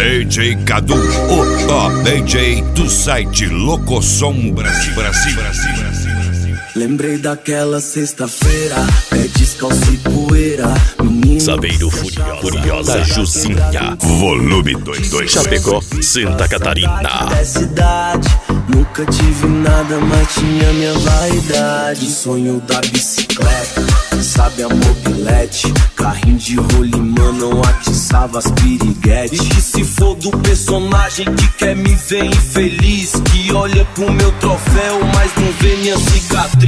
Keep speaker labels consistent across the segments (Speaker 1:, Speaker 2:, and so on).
Speaker 1: DJ Cadu, o top DJ do site Locosom Brasil.
Speaker 2: Lembrei daquela sexta-feira, pé descalço e poeira. Menino
Speaker 3: Saveiro Furiosa Jucinha,
Speaker 1: Volume 22,
Speaker 3: Chapecó, Santa Catarina.
Speaker 2: da cidade, nunca tive nada, mas tinha minha vaidade. Sonho da bicicleta, sabe a mobilete. Carrinho de rolimã, não atiçava as piriguetes. E que se for do personagem que quer me ver infeliz, que olha pro meu troféu, mas não vê minha cicatriz.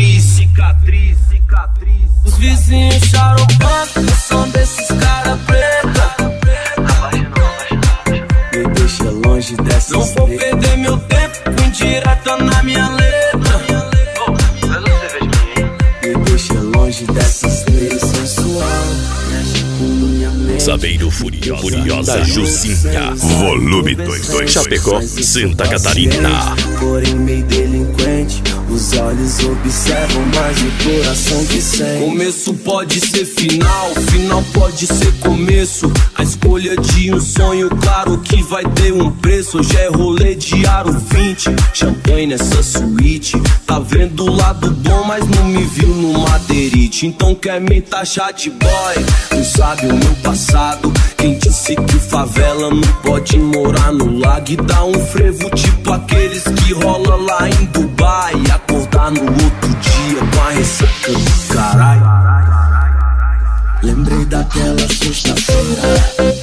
Speaker 2: Os vizinhos xaropando, eu sou desses cara preta. Me deixa longe dessas. Não vou perder meu tempo com indireta na minha letra. Me deixa longe dessas leis sensual. Mexe com minha mente.
Speaker 3: Saveiro Furiosa Jucinha,
Speaker 1: Volume 22,
Speaker 3: Chapecó, Santa Catarina.
Speaker 2: Porém meio delinquente, os olhos observam, mas o coração que sente. Começo pode ser final, final pode ser começo. A escolha de um sonho, claro que vai ter um preço. Hoje é rolê de aro 20, champanhe nessa suíte. Tá vendo o lado bom, mas não me viu no madeirite. Então quer me taxar de boy, não sabe o meu passado. Quem disse que favela não pode morar no lago e dar um frevo tipo aqueles que rola lá em Dubai. E acordar no outro dia com a ressaca do caralho. Lembrei daquela sexta-feira.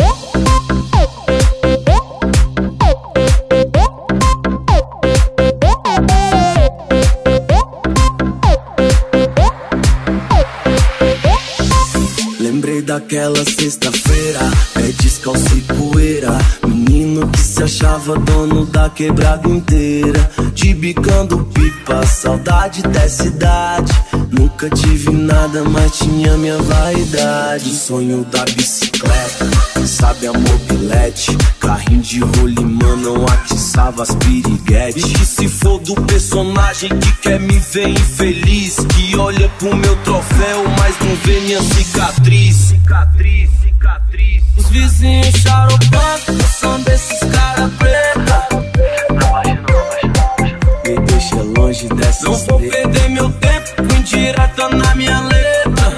Speaker 2: Lembrei daquela sexta-feira, pé descalço e poeira. Menino que se achava dono da quebrada inteira. De bicando pipa, saudade dessa idade. Nunca tive nada, mas tinha minha vaidade. Sonho da bicicleta, sabe a mobilete. Carrinho de rolimã, não atiçava as piriguetes. E que se for do personagem que quer me ver infeliz, que olha pro meu troféu, mas não vê minha cicatriz. Os vizinhos xaropando, são desses cara preta. Me deixa longe dessas. Não vou perder meu tempo com indireta na minha letra.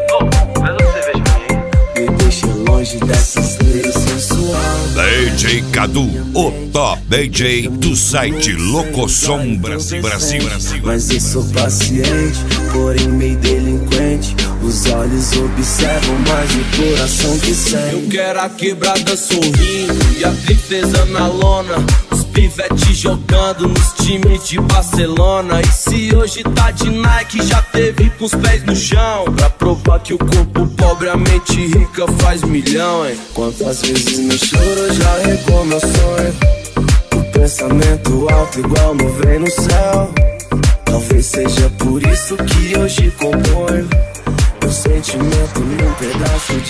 Speaker 2: Me deixa longe dessas leis sensual.
Speaker 1: DJ Cadu, o top DJ do site Locosom Brasil.
Speaker 2: Mas eu sou paciente, porém meio delinquente. Os olhos observam, mas o coração que sente. Eu quero a quebrada sorrindo e a tristeza na lona. Os pivetes jogando nos times de Barcelona. E se hoje tá de Nike, já teve com os pés no chão. Pra provar que o corpo pobre, a mente rica faz milhão, hein? Quantas vezes no choro já regou meu sonho. O pensamento alto igual nuvem no céu. Talvez seja por isso que hoje componho meu sentimento num pedaço de